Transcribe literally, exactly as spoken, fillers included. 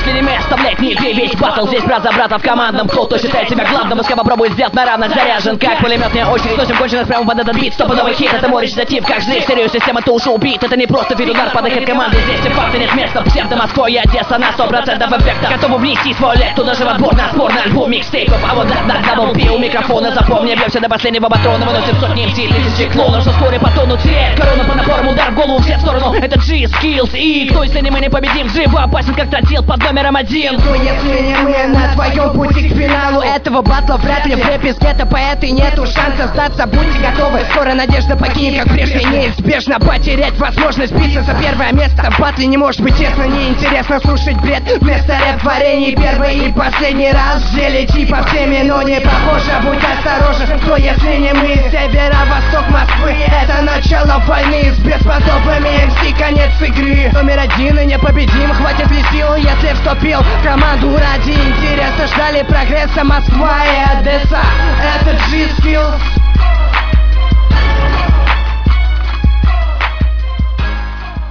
Если не мы оставлять не игре весь батл. Здесь брат за брата в командном. Кто-то считает себя главным, СК попробует сделать на равных. Заряжен как пулеметная очередь. Сносим конченость прямо под этот бит. Стопудовый хит, это мой речитатив. Как зритель, стереосистема, ты уже убит. Это не просто вид удар под их команды. Здесь все факты, нет места. Псевдо Москва и Одесса на сто процентов эффекта. Готовы внести свой лепту, даже в отбор на спор на альбом микстейпов. А вот да, да, дабл пи у микрофона. Запомни, бьемся до последнего патрона. Выносим сотни эм си, тысячи клонов, что вскоре потонут. Теряет корону по напорам, удар в голову все в сторону. Это G-Skills и кто, если не мы не победим? Живо опасен, как тротил под номером один. Кто, если не мы на твоем пути к финалу этого батла? Вряд ли в рэпе с гетто-поэты нету шанса сдаться. Будьте готовы, скоро надежда покинет, как прежде. Неизбежно потерять возможность биться за первое место. В батле не может быть честно, неинтересно слушать бред. Вместо рэп-творений первый и последний раз. Желети по теме, но не похоже, будь осторожен. Кто, если не мы? Северо-восток Москвы. Это начало войны с бесподобными эм си, конец игры. Номер один и непобедим, хватит ли сил, если вступил в команду ради интереса. Ждали прогресса Москва и Одесса. Это G-Skills.